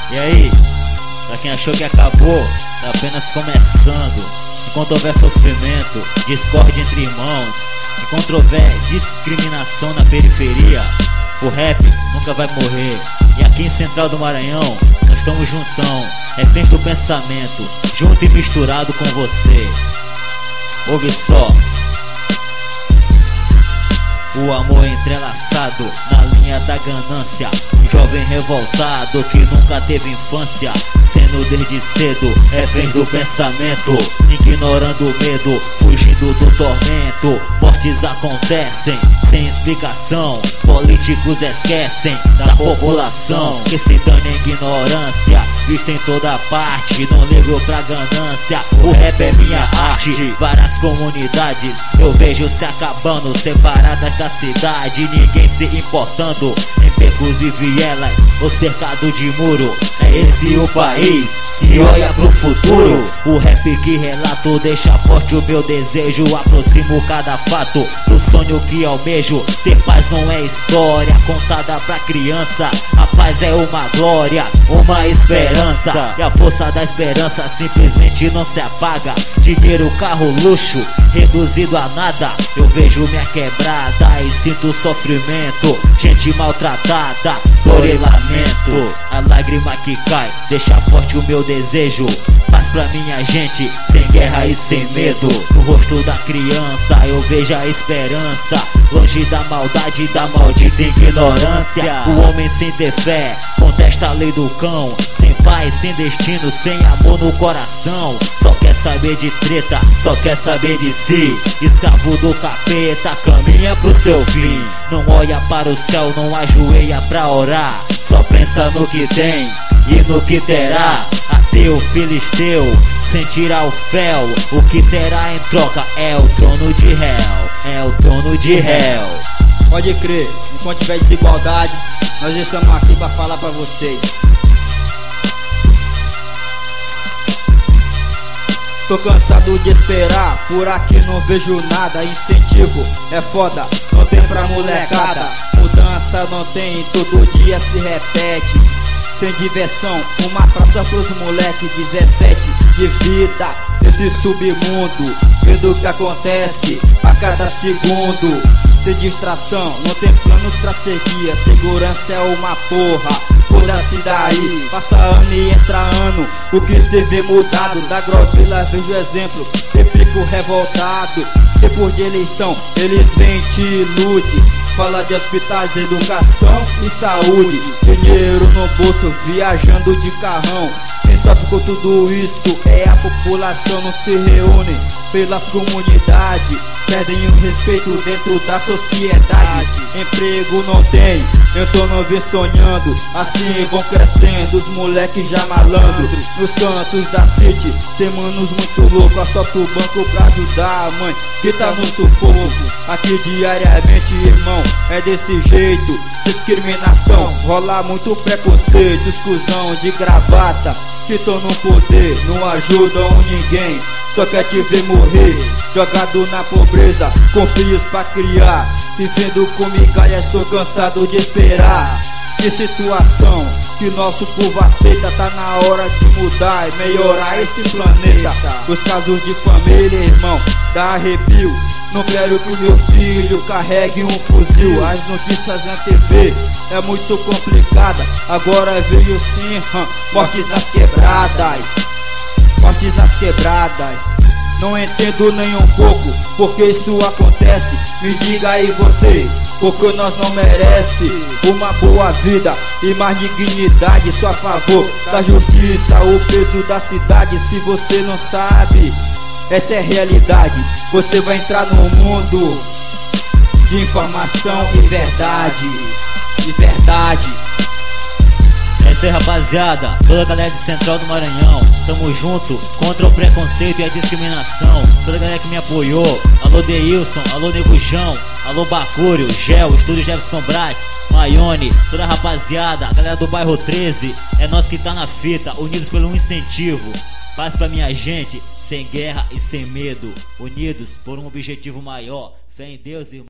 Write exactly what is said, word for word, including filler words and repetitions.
E aí, pra quem achou que acabou, tá apenas começando. Enquanto houver sofrimento, discórdia entre irmãos, enquanto houver discriminação na periferia, o rap nunca vai morrer. E aqui em Central do Maranhão, nós estamos juntão, refém do pensamento, junto e misturado com você. Ouve só. O amor entrelaçado na linha da ganância, um jovem revoltado que nunca teve infância, sendo desde cedo refém do pensamento, ignorando o medo, fugindo do tormento. Mortes acontecem sem explicação, políticos esquecem da população, que se dane a ignorância, visto em toda parte, não ligo pra ganância. O rap é minha arte, várias comunidades eu vejo se acabando, separadas da cidade, ninguém se importando, em becos e vielas, ou cercado de muro. É esse o país que olha pro futuro. O rap que relato deixa forte o meu desejo, aproximo cada fato do sonho que almejo. Ter paz não é história contada pra criança, a paz é uma glória, uma esperança, e a força da esperança simplesmente não se apaga. Dinheiro, carro, luxo, reduzido a nada, eu vejo minha quebrada e sinto sofrimento, gente maltratada, dor e lamento. A lágrima que cai deixa forte o meu desejo, paz pra minha gente, sem guerra e sem medo. No rosto da criança eu vejo a esperança, longe da maldade e da maldita ignorância. O homem sem ter fé contesta a lei do cão, sem paz, sem destino, sem amor no coração. Só quer saber de treta, só quer saber de si, escravo do capeta, caminha pro seu fim. Não olha para o céu, não ajoelha pra orar, só pensa no que tem e no que terá. Ateu, filisteu, sem tirar o fel, o que terá em troca é o trono de réu, é o trono de réu. Pode crer, enquanto tiver desigualdade, nós estamos aqui pra falar pra vocês. Tô cansado de esperar, por aqui não vejo nada. Incentivo é foda, não tem pra molecada. Mudança não tem, todo dia se repete. Sem diversão, uma praça pros moleque, dezessete de vida nesse submundo, vendo o que acontece a cada segundo. Sem distração, não tem planos pra seguir, a segurança é uma porra, foda-se daí. Passa ano e entra ano, o que cê vê mudado. Da Grovila vejo exemplo, eu fico revoltado. Depois de eleição, eles vêm e te ilude, fala de hospitais, educação e saúde. Dinheiro no bolso, viajando de carrão. Quem sofre com tudo isto é a população. Não se reúne pelas comunidades, perdem o respeito dentro da sociedade. Emprego não tem, então não vem sonhando, assim vão crescendo os moleques já malandro. Nos cantos da city tem manos muito loucos, assalta o banco pra ajudar a mãe que tá no sufoco. Aqui diariamente, irmão, é desse jeito, discriminação, rola muito preconceito. Exclusão de gravata que tão no poder, não ajudam ninguém, só quer te ver morrer, jogado na pobreza, com filhos pra criar, vivendo com migalhas, tô cansado de esperar. Que situação que nosso povo aceita, tá na hora de mudar e melhorar esse planeta. Os casos de família, irmão, dá arrepio. Não quero que o meu filho carregue um fuzil. As notícias na T V é muito complicada, agora veio sim, hum, mortes nas quebradas, mortes nas quebradas. Não entendo nem um pouco porque isso acontece. Me diga aí você, porque nós não merece uma boa vida e mais dignidade. Só a favor da justiça, o peso da cidade. Se você não sabe, essa é a realidade. Você vai entrar no mundo de informação e verdade, de verdade. É isso aí, rapaziada, toda a galera de Central do Maranhão, tamo junto contra o preconceito e a discriminação. Toda a galera que me apoiou, alô Deilson, alô Negujão, alô Bacúrio, Gel, Estúdio Jefferson Bratis, Maione, toda a rapaziada, a galera do bairro treze, é nós que tá na fita, unidos pelo incentivo. Paz pra minha gente, sem guerra e sem medo, unidos por um objetivo maior, fé em Deus e